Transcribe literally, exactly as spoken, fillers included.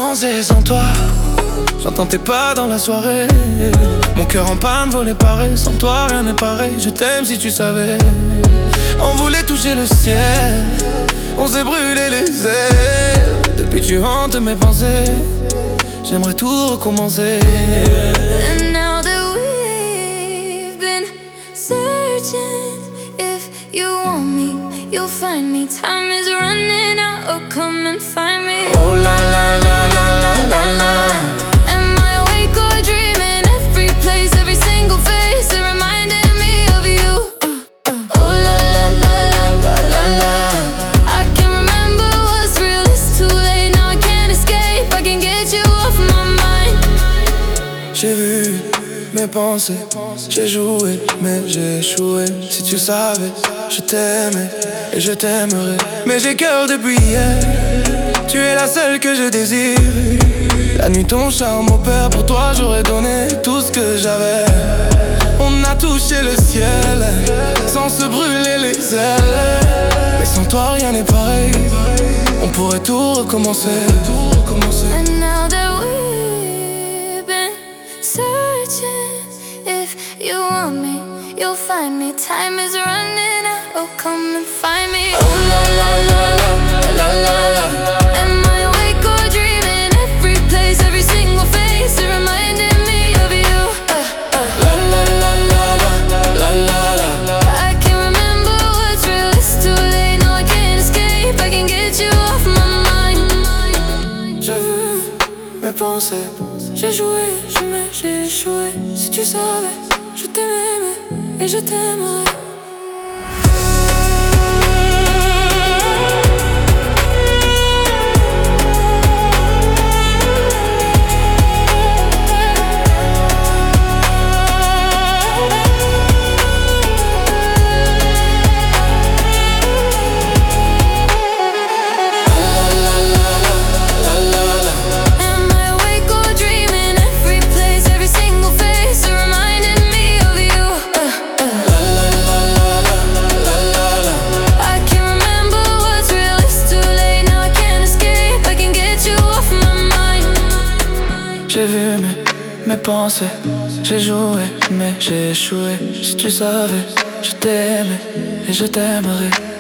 danser sans toi. J'entends tes pas dans la soirée. Mon cœur en panne, volé pareil. Sans toi rien n'est pareil. Je t'aime si tu savais. On voulait toucher le ciel. On s'est brûlé les ailes. Depuis tu hantes mes pensées. J'aimerais tout recommencer. And now that we've been searching, if you want me, you'll find me. Time is running out, oh come and find me. Oh la la la la la la la. Am I awake or dreaming? Every place, every single face, it reminded me of you. Oh la la la la la la. I can't remember what's real, it's too late. Now I can't escape, I can't get you off my mind. J'ai vu mes pensées, j'ai joué, mais j'ai échoué. Si tu savais, je t'aimais et je t'aimerais. Mais j'ai cœur depuis hier, tu es la seule que je désire. La nuit ton charme opère, pour toi j'aurais donné tout ce que j'avais. On a touché le ciel, sans se brûler les ailes. Mais sans toi rien n'est pareil, on pourrait tout recommencer. And now that we've been searching, if you want me, you'll find me. Time is running out, oh come and find me. Oh la la la la la la la. Am I awake or dreaming? Every place, every single face, it reminded me of you. uh, uh. La la la la la la la la. I can't remember what's real, it's too late. No, I can't escape, I can't get you off my mind. J'ai vu mes pensées, J'ai joué, jamais j'ai échoué. Si tu savais, je t'aimais et je t'aimerais. J'ai vu mes, mes pensées, j'ai joué, mais j'ai échoué. Si tu savais, je t'aimais et je t'aimerais.